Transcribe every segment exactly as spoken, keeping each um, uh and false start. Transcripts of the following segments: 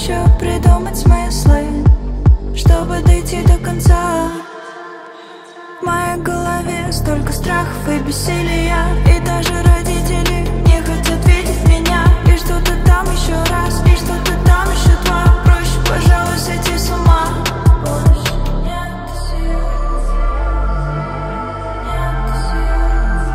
еще придумать смыслы, чтобы дойти до конца. В моей голове столько страхов и бессилия, и даже родители не хотят видеть меня. И что-то там еще раз, и что-то там еще два. Проще, пожалуй, сойти с ума. Больше нет сил, нет сил.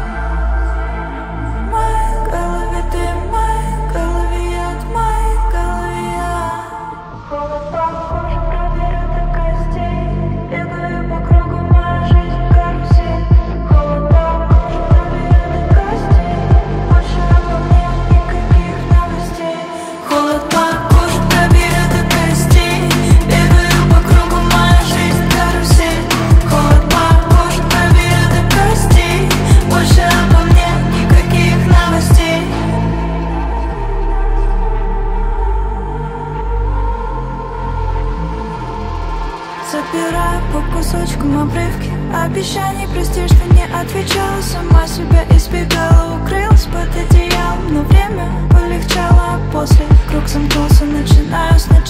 В моей голове ты, в моей голове я, в моей голове я. Холод по коже пробирает до костей, бегаю по кругу, моя жизнь карусель. Холод по коже пробирает до костей, больше обо мне никаких новостей. Холод по коже пробирает до костей, бегаю по кругу, моя жизнь карусель. Холод по коже пробирает до костей, больше обо мне никаких новостей. Собираю по кусочкам обрывки обещаний, прости, что не отвечала, сама себя избегала, укрылась под одеялом. Но время полегчало, а после круг замкнулся, начинаю сначала.